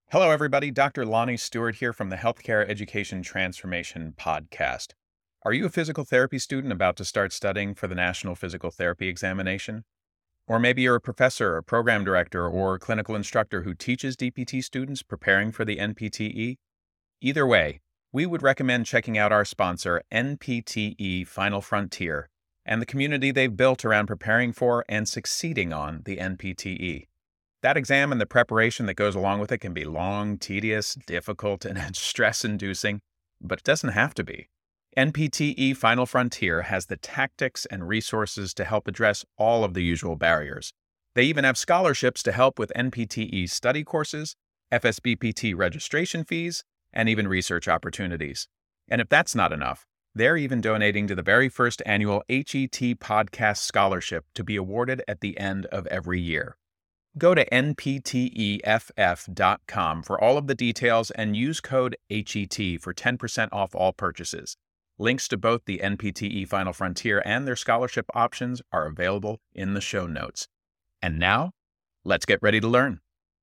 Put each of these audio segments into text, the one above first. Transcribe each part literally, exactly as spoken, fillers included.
Hello, everybody. Doctor Lonnie Stewart here from the Healthcare Education Transformation Podcast. Are you a physical therapy student about to start studying for the National Physical Therapy Examination? Or maybe you're a professor, a program director, or clinical instructor who teaches D P T students preparing for the N P T E? Either way, we would recommend checking out our sponsor, N P T E Final Frontier, and the community they've built around preparing for and succeeding on the N P T E. That exam and the preparation that goes along with it can be long, tedious, difficult, and stress-inducing, but it doesn't have to be. N P T E Final Frontier has the tactics and resources to help address all of the usual barriers. They even have scholarships to help with N P T E study courses, F S B P T registration fees, and even research opportunities. And if that's not enough, they're even donating to the very first annual H E T Podcast Scholarship to be awarded at the end of every year. Go to N P T E F F dot com for all of the details and use code H E T for ten percent off all purchases. Links to both the N P T E Final Frontier and their scholarship options are available in the show notes. And now, let's get ready to learn.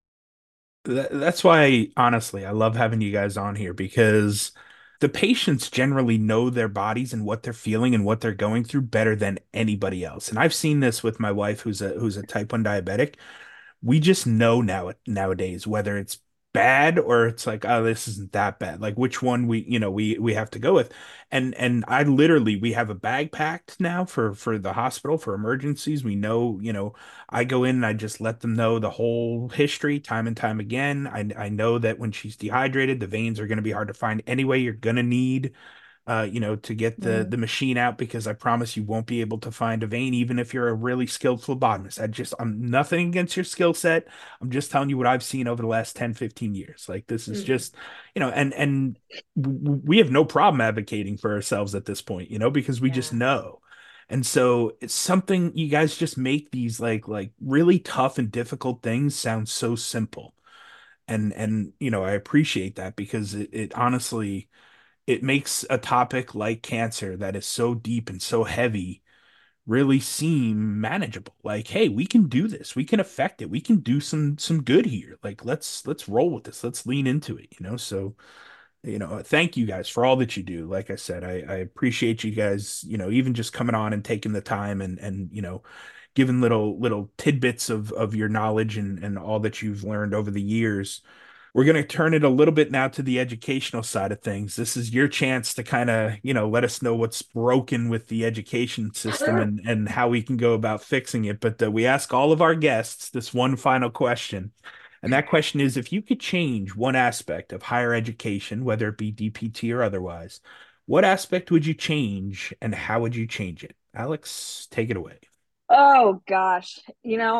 Th- That's why, honestly, I love having you guys on here because the patients generally know their bodies and what they're feeling and what they're going through better than anybody else. And I've seen this with my wife, who's a who's a type one diabetic. We just know now nowadays whether it's bad or it's like, oh, this isn't that bad, like which one we you know we we have to go with. And and I literally, we have a bag packed now for for the hospital for emergencies. We know, you know I go in and I just let them know the whole history time and time again. I i know that when she's dehydrated, the veins are going to be hard to find anyway. You're going to need uh, you know, to get the Mm. the machine out, because I promise you won't be able to find a vein even if you're a really skilled phlebotomist. I just I'm nothing against your skill set. I'm just telling you what I've seen over the last ten, fifteen years. Like, this is Mm. just, you know, and and w- we have no problem advocating for ourselves at this point, you know, because we just Yeah. know. And so it's something, you guys just make these like like really tough and difficult things sound so simple. And and you know, I appreciate that because it, it honestly, it makes a topic like cancer that is so deep and so heavy really seem manageable. Like, hey, we can do this. We can affect it. We can do some some good here. Like, let's let's roll with this. Let's lean into it, you know? So, you know, thank you guys for all that you do. Like I said, I, I appreciate you guys, you know, even just coming on and taking the time and and you know, giving little little tidbits of of your knowledge and and all that you've learned over the years. We're going to turn it a little bit now to the educational side of things. This is your chance to kind of, you know, let us know what's broken with the education system and and how we can go about fixing it. But uh, we ask all of our guests this one final question. And that question is, if you could change one aspect of higher education, whether it be D P T or otherwise, what aspect would you change and how would you change it? Alex, take it away. Oh gosh, you know,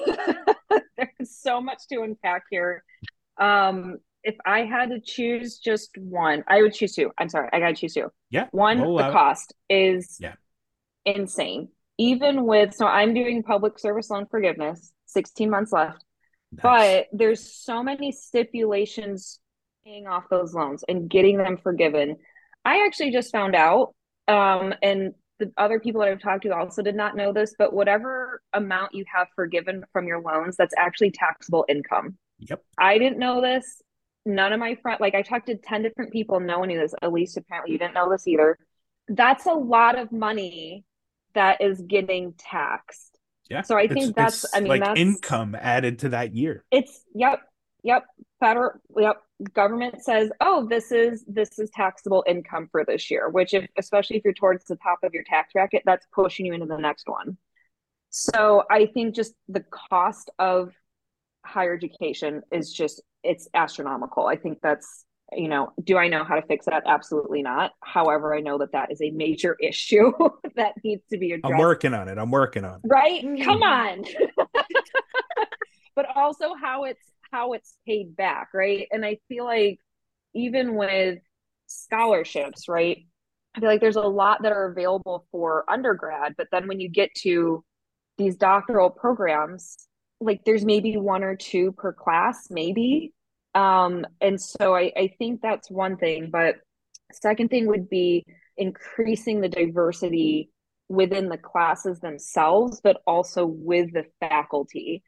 I, there's so much to unpack here. Um, if I had to choose just one, I would choose two. I'm sorry, I gotta choose two. Yeah, One, we'll the allow it. cost is Yeah, insane. Even with, so I'm doing public service loan forgiveness, sixteen months left, nice. but there's so many stipulations paying off those loans and getting them forgiven. I actually just found out, um, and the other people that I've talked to also did not know this, but whatever amount you have forgiven from your loans, that's actually taxable income. Yep. I didn't know this. None of my friends, like I talked to ten different people, no one knew this. At least apparently you didn't know this either. That's a lot of money that is getting taxed. Yeah. So I It's think that's, I it's mean, like that's income added to that year. it's yep, yep. Federal, yep. Government says, oh, this is this is taxable income for this year. Which, if especially if you're towards the top of your tax bracket, that's pushing you into the next one. So I think just the cost of higher education is just it's astronomical. I think that's you know, do I know how to fix that? Absolutely not. However, I know that that is a major issue that needs to be I'm addressed. working on it. I'm working on it. Right? Come on. But also how it's how it's paid back, right? And I feel like even with scholarships, right? I feel like there's a lot that are available for undergrad, but then when you get to these doctoral programs, like there's maybe one or two per class, maybe. Um, and so I, I think that's one thing. But second thing would be increasing the diversity within the classes themselves, but also with the faculty.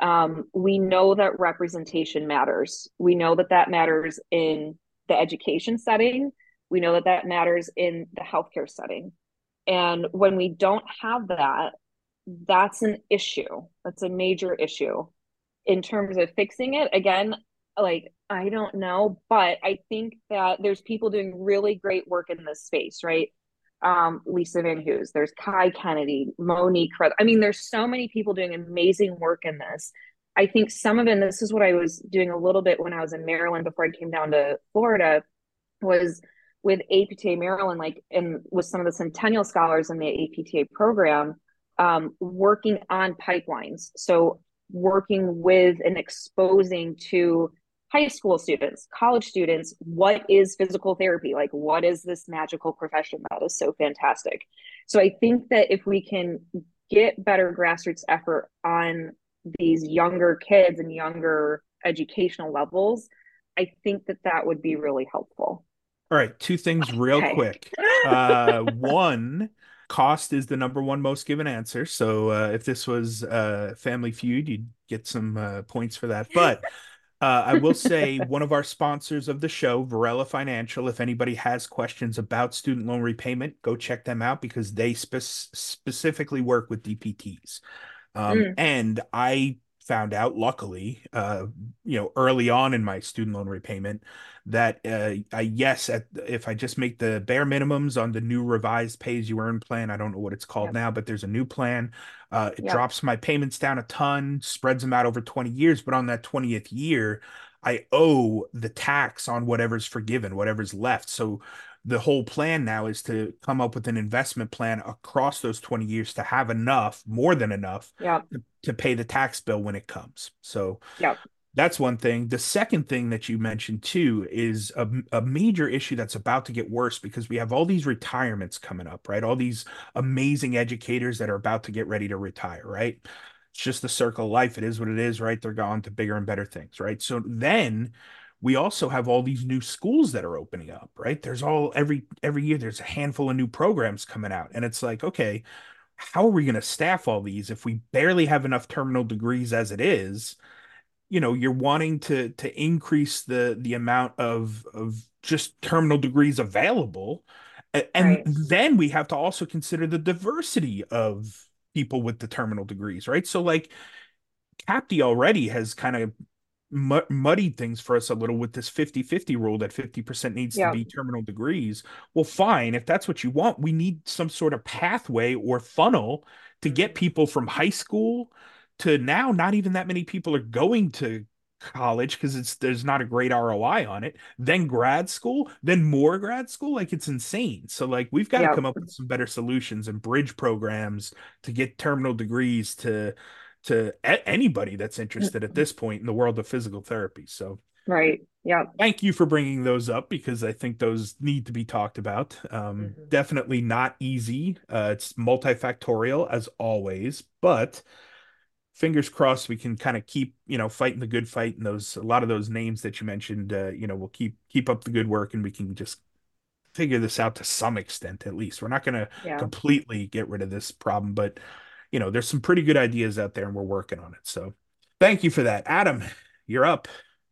Um, we know that representation matters. We know that that matters in the education setting. We know that that matters in the healthcare setting. And when we don't have that, that's an issue. That's a major issue. In terms of fixing it, again, like, I don't know, but I think that there's people doing really great work in this space, right? Um, Lisa Van Hoos, there's Kai Kennedy, Monique. I mean, there's so many people doing amazing work in this. I think some of it, and this is what I was doing a little bit when I was in Maryland before I came down to Florida, was with A P T A Maryland, like, and with some of the Centennial Scholars in the A P T A program, um, working on pipelines. So working with and exposing to high school students, college students, what is physical therapy? Like, what is this magical profession that is so fantastic? So I think that if we can get better grassroots effort on these younger kids and younger educational levels, I think that that would be really helpful. All right, two things real Okay. quick. Uh, one, cost is the number one most given answer. So uh, if this was uh, Family Feud, you'd get some uh, points for that. But uh, I will say one of our sponsors of the show, Varela Financial, if anybody has questions about student loan repayment, go check them out because they spe specifically work with D P Ts. Um, Mm, and I found out, luckily, uh, you know, early on in my student loan repayment, that uh, I yes, at, if I just make the bare minimums on the new revised pay as you earn plan, I don't know what it's called yep, now, but there's a new plan. Uh, it yep, drops my payments down a ton, spreads them out over twenty years, but on that twentieth year, I owe the tax on whatever's forgiven, whatever's left. So the whole plan now is to come up with an investment plan across those twenty years to have enough, more than enough, yep, to, to pay the tax bill when it comes. So yep, that's one thing. The second thing that you mentioned too is a, a major issue that's about to get worse because we have all these retirements coming up, right? All these amazing educators that are about to get ready to retire, right? It's just the circle of life. It is what it is, right? They're gone to bigger and better things, right? So then we also have all these new schools that are opening up, right? There's all every every year there's a handful of new programs coming out. And it's like, okay, how are we going to staff all these if we barely have enough terminal degrees as it is? You know, you're wanting to to increase the the amount of of just terminal degrees available. And right, then we have to also consider the diversity of people with the terminal degrees, right? So like CAPTI already has kind of muddied things for us a little with this fifty fifty rule that fifty percent needs to yep, be terminal degrees. Well, fine. If that's what you want, we need some sort of pathway or funnel to get people from high school to now. Not even that many people are going to college because it's there's not a great R O I on it. Then grad school, then more grad school. Like it's insane. So like we've got to yep, come up with some better solutions and bridge programs to get terminal degrees to to a- anybody that's interested at this point in the world of physical therapy. So right, yep. thank you for bringing those up because I think those need to be talked about. Um, Mhm. definitely not easy. Uh, it's multifactorial as always, but fingers crossed we can kind of keep, you know, fighting the good fight. And those, a lot of those names that you mentioned, uh, you know, we'll keep, keep up the good work and we can just figure this out to some extent, at least. We're not going to Yeah. completely get rid of this problem, but you know, there's some pretty good ideas out there and we're working on it. So thank you for that. Adam, you're up.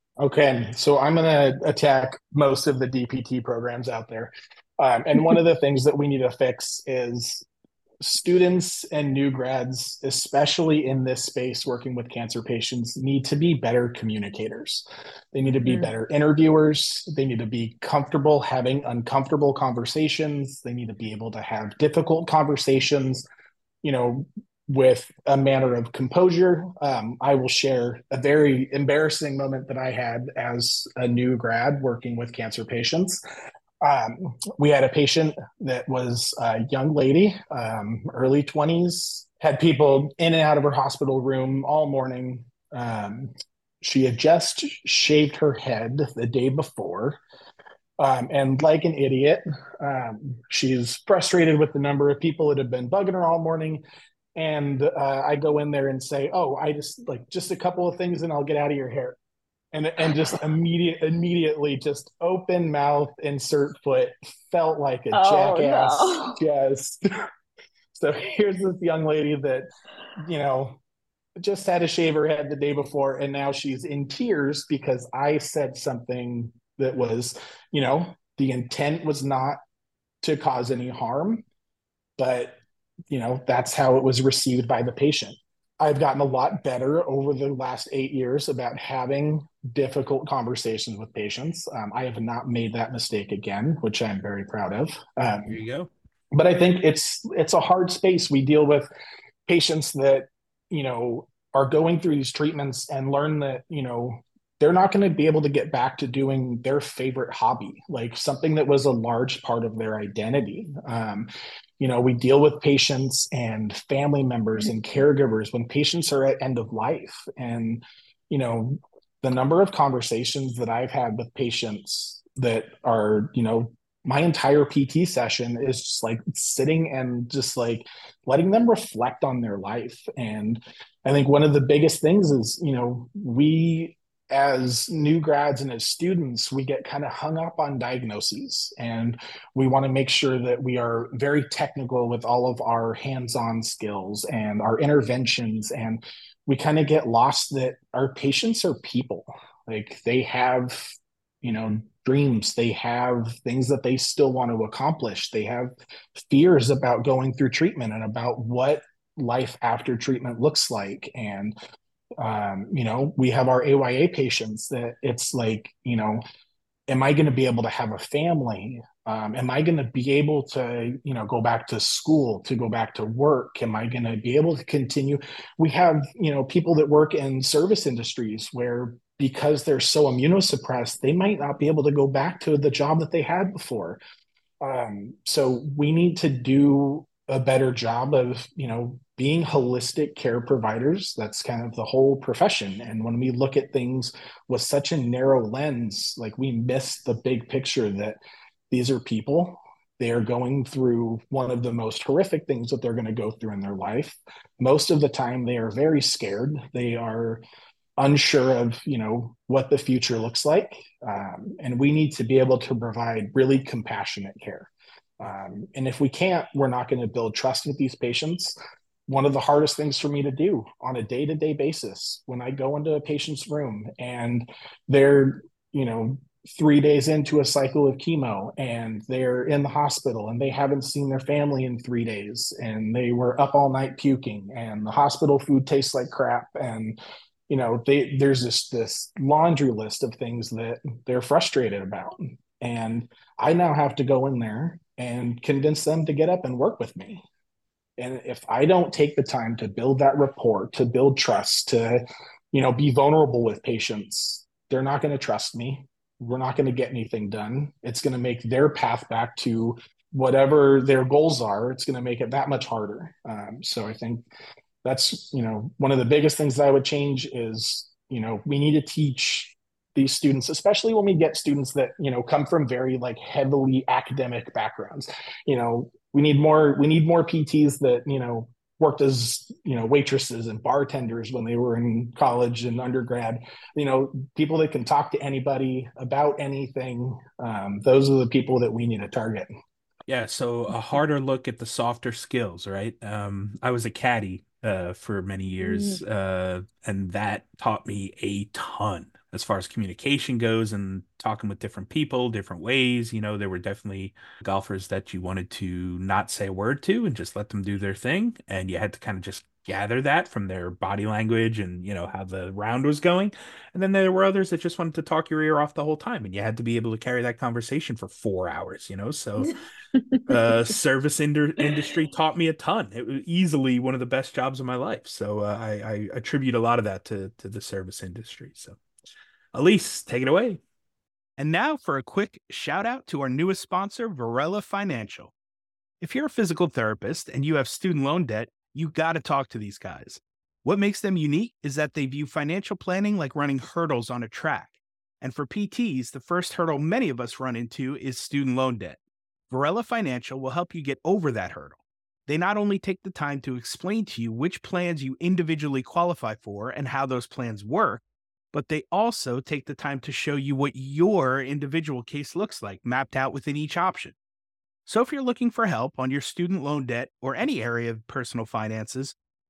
Okay, so I'm going to attack most of the D P T programs out there. Um, and one of the things that we need to fix is students and new grads, especially in this space working with cancer patients, need to be better communicators. They need to be Mm, better interviewers. They need to be comfortable having uncomfortable conversations. They need to be able to have difficult conversations, you know, with a manner of composure. Um, I will share a very embarrassing moment that I had as a new grad working with cancer patients. Um, we had a patient that was a young lady, um, early twenties, had people in and out of her hospital room all morning. Um, she had just shaved her head the day before. Um, and like an idiot, um, she's frustrated with the number of people that have been bugging her all morning. And uh, I go in there and say, "Oh, I just like just a couple of things, and I'll get out of your hair." And and just immediate immediately just open mouth, insert foot, felt like a oh jackass. no. Just so here's this young lady that, you know, just had to shave her head the day before, and now she's in tears because I said something that was, you know, the intent was not to cause any harm, but, you know, that's how it was received by the patient. I've gotten a lot better over the last eight years about having difficult conversations with patients. Um, I have not made that mistake again, which I'm very proud of. Um, There you go. But I think it's it's a hard space. We deal with patients that, you know, are going through these treatments and learn that, you know, they're not going to be able to get back to doing their favorite hobby, like something that was a large part of their identity. Um, you know, we deal with patients and family members and caregivers when patients are at end of life. And, you know, the number of conversations that I've had with patients that are, you know, my entire P T session is just like sitting and just like letting them reflect on their life. And I think one of the biggest things is, you know, we as new grads and as students, we get kind of hung up on diagnoses, and we want to make sure that we are very technical with all of our hands-on skills and our interventions. And we kind of get lost that our patients are people. Like they have, you know, dreams, they have things that they still want to accomplish. They have fears about going through treatment and about what life after treatment looks like. And um, you know, we have our A Y A patients that it's like, you know, am I going to be able to have a family? Um, am I going to be able to, you know, go back to school, to go back to work? Am I going to be able to continue? We have, you know, people that work in service industries where because they're so immunosuppressed, they might not be able to go back to the job that they had before. Um, so we need to do a better job of, you know, being holistic care providers. That's kind of the whole profession. And when we look at things with such a narrow lens, like we miss the big picture that these are people. They are going through one of the most horrific things that they're going to go through in their life. Most of the time, they are very scared. They are unsure of, you know, what the future looks like. Um, and we need to be able to provide really compassionate care. Um, and if we can't, we're not going to build trust with these patients. One of the hardest things for me to do on a day-to-day basis when I go into a patient's room and they're, you know, three days into a cycle of chemo and they're in the hospital and they haven't seen their family in three days and they were up all night puking and the hospital food tastes like crap. And, you know, they, there's this, this laundry list of things that they're frustrated about. And I now have to go in there and convince them to get up and work with me. And if I don't take the time to build that rapport, to build trust, to, you know, be vulnerable with patients, they're not going to trust me. We're not going to get anything done. It's going to make their path back to whatever their goals are. It's going to make it that much harder. Um, so I think that's, you know, one of the biggest things that I would change is, you know, we need to teach these students, especially when we get students that, you know, come from very like heavily academic backgrounds. You know, we need more, we need more P Ts that, you know, worked as, you know, waitresses and bartenders when they were in college and undergrad, you know, people that can talk to anybody about anything. Um, those are the people that we need to target. Yeah, so a harder look at the softer skills, right? Um, I was a caddy uh, for many years, uh, and that taught me a ton as far as communication goes and talking with different people, different ways. You know, there were definitely golfers that you wanted to not say a word to and just let them do their thing, and you had to kind of just gather that from their body language and, you know, how the round was going. And then there were others that just wanted to talk your ear off the whole time, and you had to be able to carry that conversation for four hours, you know? So uh service ind- industry taught me a ton. It was easily one of the best jobs of my life. So uh, I, I attribute a lot of that to to the service industry. So Elise, take it away. And now for a quick shout out to our newest sponsor, Varela Financial. If you're a physical therapist and you have student loan debt, you got to talk to these guys. What makes them unique is that they view financial planning like running hurdles on a track. And for P Ts, the first hurdle many of us run into is student loan debt. Varela Financial will help you get over that hurdle. They not only take the time to explain to you which plans you individually qualify for and how those plans work, but they also take the time to show you what your individual case looks like, mapped out within each option. So if you're looking for help on your student loan debt or any area of personal finances,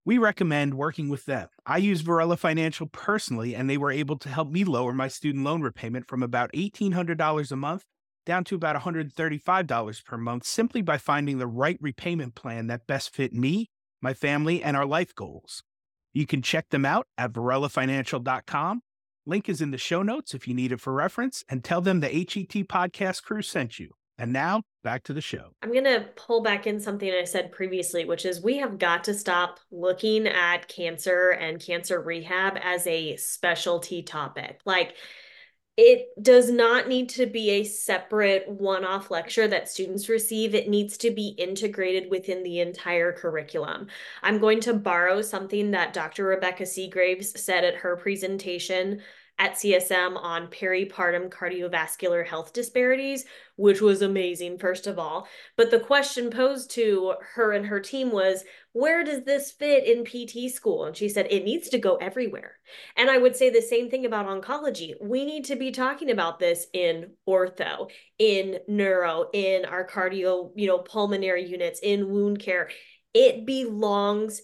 We recommend working with them. I use Varela Financial personally, and they were able to help me lower my student loan repayment from about eighteen hundred dollars a month down to about one hundred thirty-five dollars per month simply by finding the right repayment plan that best fit me, my family, and our life goals. You can check them out at varela financial dot com. Link is in the show notes if you need it for reference, and tell them the H E T podcast crew sent you. And now, back to the show. I'm going to pull back in something I said previously, which is we have got to stop looking at cancer and cancer rehab as a specialty topic. Like, it does not need to be a separate one-off lecture that students receive. It needs to be integrated within the entire curriculum. I'm going to borrow something that Doctor Rebecca Seagraves said at her presentation at C S M on peripartum cardiovascular health disparities, which was amazing, first of all. But the question posed to her and her team was, where does this fit in P T school? And she said, it needs to go everywhere. And I would say the same thing about oncology. We need to be talking about this in ortho, in neuro, in our cardio, you know, pulmonary units, in wound care. It belongs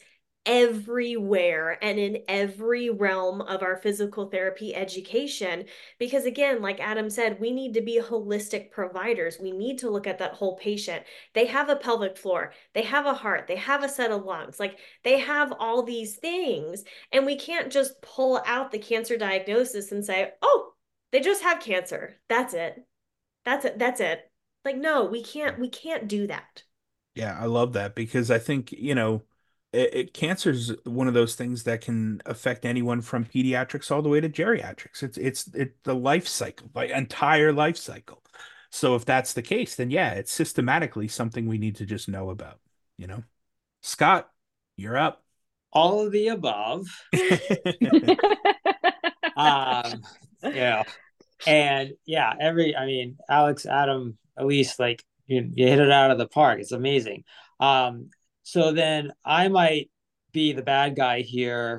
everywhere and in every realm of our physical therapy education. Because again, like Adam said, we need to be holistic providers. We need to look at that whole patient. They have a pelvic floor, they have a heart, they have a set of lungs, like they have all these things. And we can't just pull out the cancer diagnosis and say, oh, they just have cancer. That's it. That's it. That's it. Like, no, we can't, we can't do that. Yeah, I love that because I think, you know, it, it, cancer is one of those things that can affect anyone from pediatrics all the way to geriatrics. It's it's it the life cycle, the entire life cycle. So if that's the case, then yeah, it's systematically something we need to just know about, you know. Scott, you're up. All of the above. um, yeah. And yeah, every, I mean, Alex, Adam, Elise, like you, you hit it out of the park. It's amazing. Um, so then I might be the bad guy here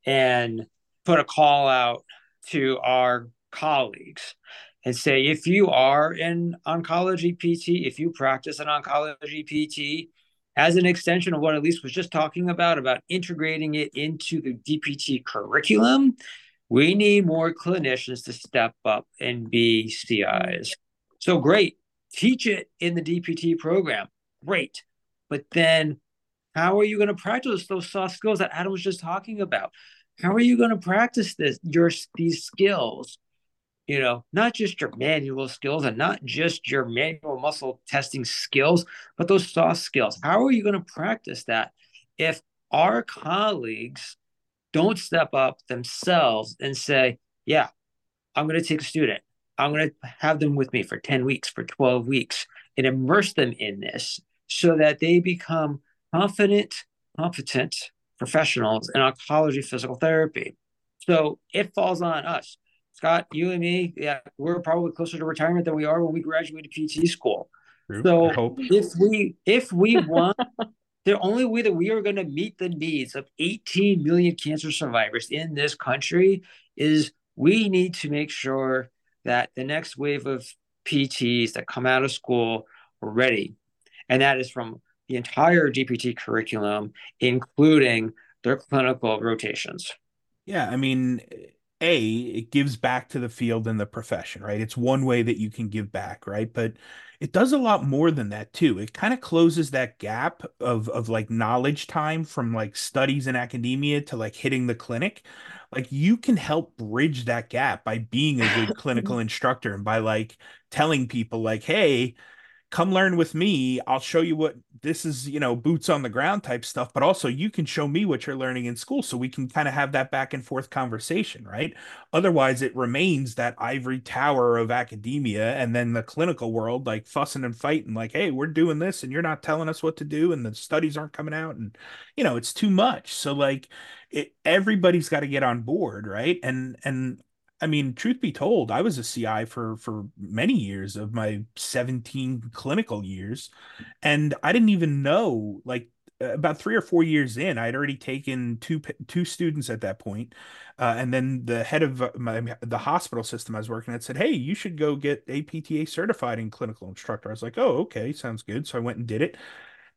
and put a call out to our colleagues and say, if you are in oncology P T, if you practice an oncology P T, as an extension of what Elise was just talking about, about integrating it into the D P T curriculum, we need more clinicians to step up and be C Is. So great, teach it in the D P T program, great. But then how are you going to practice those soft skills that Adam was just talking about? How are you going to practice this, your, these skills? You know, not just your manual skills and not just your manual muscle testing skills, but those soft skills. How are you going to practice that if our colleagues don't step up themselves and say, yeah, I'm going to take a student. I'm going to have them with me for ten weeks, for twelve weeks, and immerse them in this so that they become confident, competent professionals in oncology physical therapy. So it falls on us. Scott, you and me, yeah, we're probably closer to retirement than we are when we graduated P T school. True. So if we if we want, the only way that we are going to meet the needs of eighteen million cancer survivors in this country is we need to make sure that the next wave of P Ts that come out of school are ready. And that is from the entire D P T curriculum, including their clinical rotations. Yeah, I mean, A, it gives back to the field and the profession, right? It's one way that you can give back, right? But it does a lot more than that too. It kind of closes that gap of of like knowledge time from like studies in academia to like hitting the clinic. Like you can help bridge that gap by being a good clinical instructor and by like telling people like, hey, come learn with me. I'll show you what this is, you know, boots on the ground type stuff, but also you can show me what you're learning in school so we can kind of have that back and forth conversation, right? Otherwise, it remains that ivory tower of academia and then the clinical world like fussing and fighting like, hey, we're doing this and you're not telling us what to do and the studies aren't coming out and, you know, it's too much. So like it, everybody's got to get on board, right? And, and I mean, truth be told, I was a C I for for many years of my seventeen clinical years, and I didn't even know, like about three or four years in, I'd already taken two two students at that point. Uh, and then the head of my the hospital system I was working at said, "Hey, you should go get A P T A certified in clinical instructor." I was like, "Oh, okay, sounds good." So I went and did it.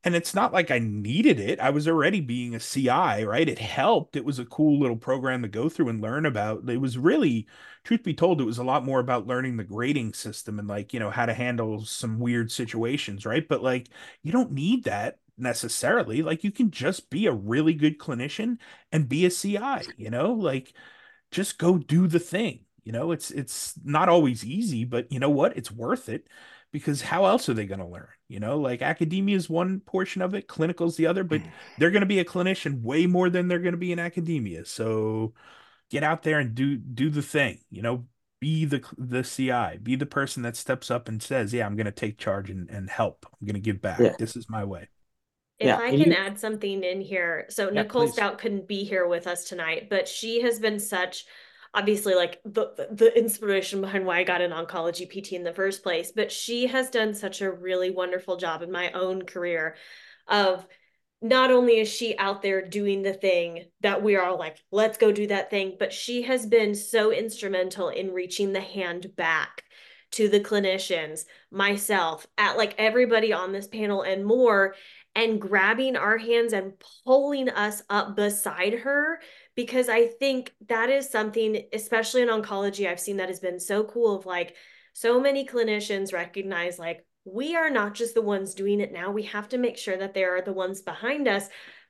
And it's not like I needed it. I was already being a C I, right? It helped. It was a cool little program to go through and learn about. It was really, truth be told, it was a lot more about learning the grading system and like, you know, how to handle some weird situations, right? But like, you don't need that necessarily. Like, you can just be a really good clinician and be a C I, you know? Like, just go do the thing. You know, it's it's not always easy, but you know what? It's worth it because how else are they going to learn? You know, like academia is one portion of it, clinical is the other, but they're going to be a clinician way more than they're going to be in academia. So get out there and do do the thing, you know, be the the C I, be the person that steps up and says, "Yeah, I'm going to take charge and and help. I'm going to give back. Yeah. This is my way." If Yeah. I And can you, add something in here. So Yeah, Nicole please. Stout couldn't be here with us tonight, but she has been such obviously like the the inspiration behind why I got an oncology P T in the first place, but she has done such a really wonderful job in my own career of not only is she out there doing the thing that we are all like, let's go do that thing, but she has been so instrumental in reaching the hand back to the clinicians, myself, at like everybody on this panel and more, and grabbing our hands and pulling us up beside her. Because I think that is something, especially in oncology, I've seen that has been so cool of like, so many clinicians recognize like, we are not just the ones doing it now. We have to make sure that there are the ones behind us,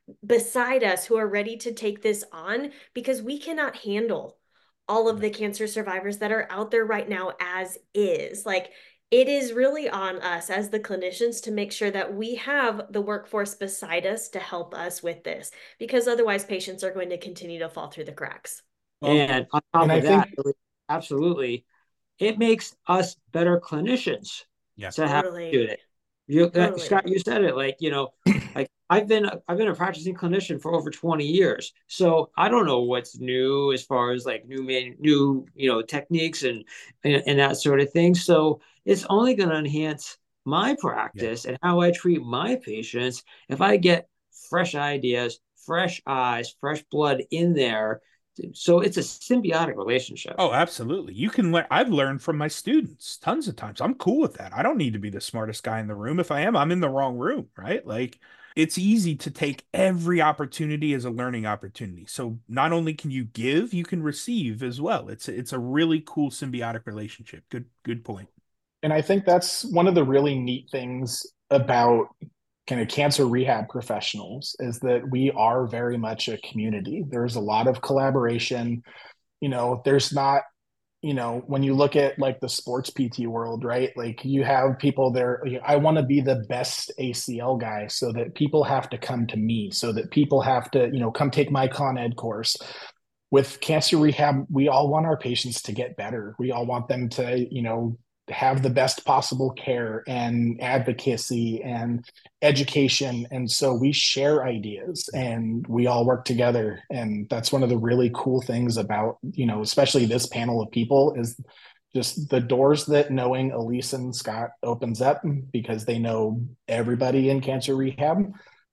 beside us, who are ready to take this on because we cannot handle all of the cancer survivors that are out there right now as is. Like, it is really on us as the clinicians to make sure that we have the workforce beside us to help us with this, because otherwise patients are going to continue to fall through the cracks. Well, and on top And I of that, think absolutely, it makes us better clinicians yeah. to have to do Totally. it. You, uh, Totally. Scott, you said it. Like, you know, like I've been I've been a practicing clinician for over twenty years, so I don't know what's new as far as like new man, new you know techniques and, and and that sort of thing. So it's only going to enhance my practice and how I treat my patients if I get fresh ideas, fresh eyes, fresh blood in there. So it's a symbiotic relationship. Oh, absolutely. You can learn. I've learned from my students tons of times. I'm cool with that. I don't need to be the smartest guy in the room. If I am, I'm in the wrong room, right? Like it's easy to take every opportunity as a learning opportunity. So not only can you give, you can receive as well. It's it's a really cool symbiotic relationship. Good good point. And I think that's one of the really neat things about kind of cancer rehab professionals is that we are very much a community. There's a lot of collaboration. You know, there's not, you know, when you look at like the sports P T world, right? Like you have people there, I want to be the best A C L guy so that people have to come to me, so that people have to, you know, come take my Con Ed course. With cancer rehab, we all want our patients to get better. We all want them to, you know, have the best possible care and advocacy and education. And so we share ideas and we all work together. And that's one of the really cool things about, you know, especially this panel of people is just the doors that knowing Elise and Scott opens up because they know everybody in cancer rehab.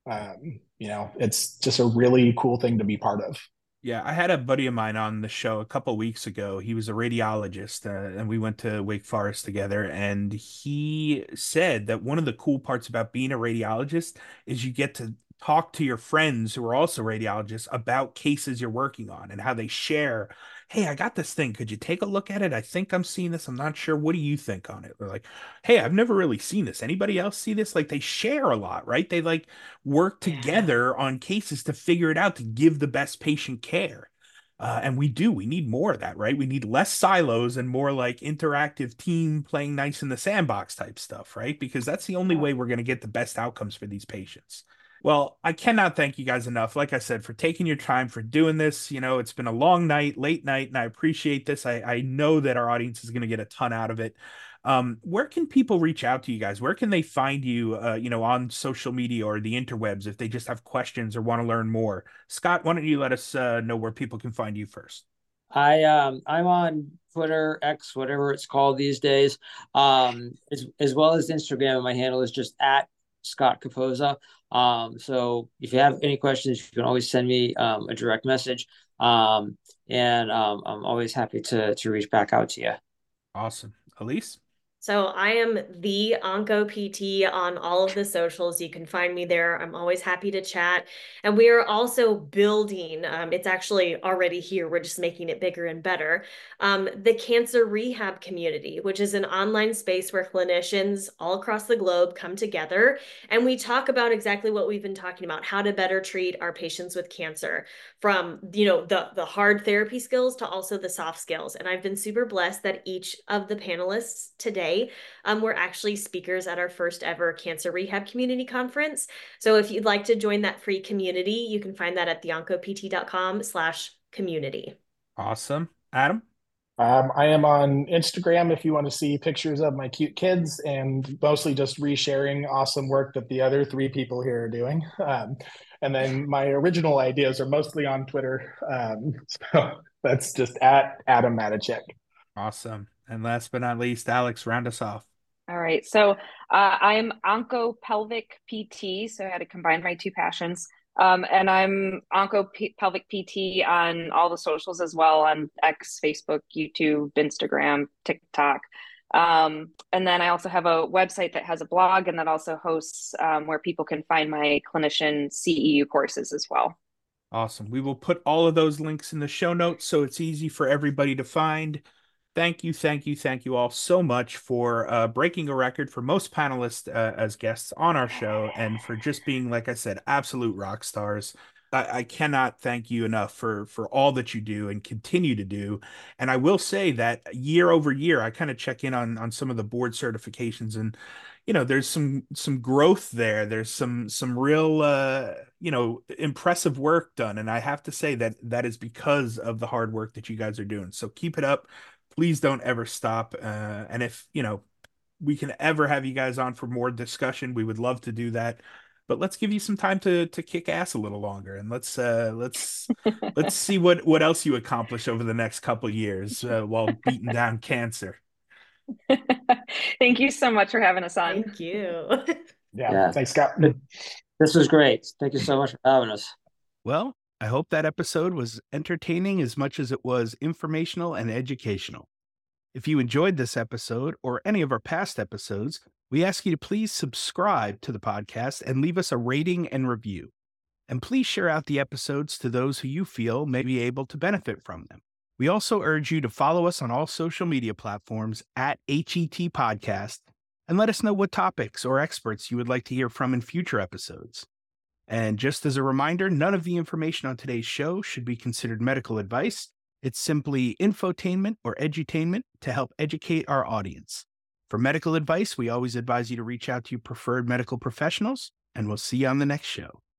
Um, you know, it's just a really cool thing to be part of. Yeah, I had a buddy of mine on the show a couple weeks ago. He was a radiologist, uh, and we went to Wake Forest together. And he said that one of the cool parts about being a radiologist is you get to talk to your friends who are also radiologists about cases you're working on and how they share. Hey, I got this thing. Could you take a look at it? I think I'm seeing this. I'm not sure. What do you think on it? They're like, hey, I've never really seen this. Anybody else see this? Like they share a lot, right? They like work together on cases to figure it out to give the best patient care. Uh, and we do. We need more of that, right? We need less silos and more like interactive team playing nice in the sandbox type stuff, right? Because that's the only way we're going to get the best outcomes for these patients. Well, I cannot thank you guys enough, like I said, for taking your time, for doing this. You know, it's been a long night, late night, and I appreciate this. I, I know that our audience is going to get a ton out of it. Um, where can people reach out to you guys? Where can they find you, uh, you know, on social media or the interwebs if they just have questions or want to learn more? Scott, why don't you let us uh, know where people can find you first? I um I'm on Twitter, X, whatever it's called these days, um, as as well as Instagram. My handle is just at Scott Capozza. Um, so if you have any questions, you can always send me um, a direct message. Um, and um, I'm always happy to to reach back out to you. Awesome. Elise? So I am the Onco P T on all of the socials. You can find me there. I'm always happy to chat. And we are also building, um, it's actually already here. We're just making it bigger and better. Um, the Cancer Rehab Community, which is an online space where clinicians all across the globe come together and we talk about exactly what we've been talking about, how to better treat our patients with cancer, from, you know, the, the hard therapy skills to also the soft skills. And I've been super blessed that each of the panelists today Um, we're actually speakers at our first ever Cancer Rehab Community Conference. So if you'd like to join that free community, you can find that at theoncopt.com slash community. Awesome. Adam? Um, I am on Instagram if you want to see pictures of my cute kids, and mostly just resharing awesome work that the other three people here are doing. Um, and then my original ideas are mostly on Twitter. Um, so that's just at Adam Matichek. Awesome. And last but not least, Alex, round us off. All right. So uh, I'm Onco Pelvic P T. So I had to combine my two passions. Um, and I'm Onco P- Pelvic P T on all the socials as well, on X, Facebook, YouTube, Instagram, TikTok. Um, and then I also have a website that has a blog and that also hosts um, where people can find my clinician C E U courses as well. Awesome. We will put all of those links in the show notes so it's easy for everybody to find. Thank you, thank you, thank you all so much for uh, breaking a record for most panelists uh, as guests on our show, and for just being, like I said, absolute rock stars. I, I cannot thank you enough for for all that you do and continue to do. And I will say that year over year, I kind of check in on on some of the board certifications, and you know, there's some some growth there. There's some some real uh, you know, impressive work done, and I have to say that that is because of the hard work that you guys are doing. So keep it up. Please don't ever stop. Uh, and if, you know, we can ever have you guys on for more discussion, we would love to do that. But let's give you some time to to kick ass a little longer, and let's uh, let's let's see what what else you accomplish over the next couple years uh, while beating down cancer. Thank you so much for having us on. Thank you. Yeah, Yeah. thanks, Scott. This was great. Thank you so much for having us. Well, I hope that episode was entertaining as much as it was informational and educational. If you enjoyed this episode or any of our past episodes, we ask you to please subscribe to the podcast and leave us a rating and review. And please share out the episodes to those who you feel may be able to benefit from them. We also urge you to follow us on all social media platforms at H E T Podcast and let us know what topics or experts you would like to hear from in future episodes. And just as a reminder, none of the information on today's show should be considered medical advice. It's simply infotainment or edutainment to help educate our audience. For medical advice, we always advise you to reach out to your preferred medical professionals, and we'll see you on the next show.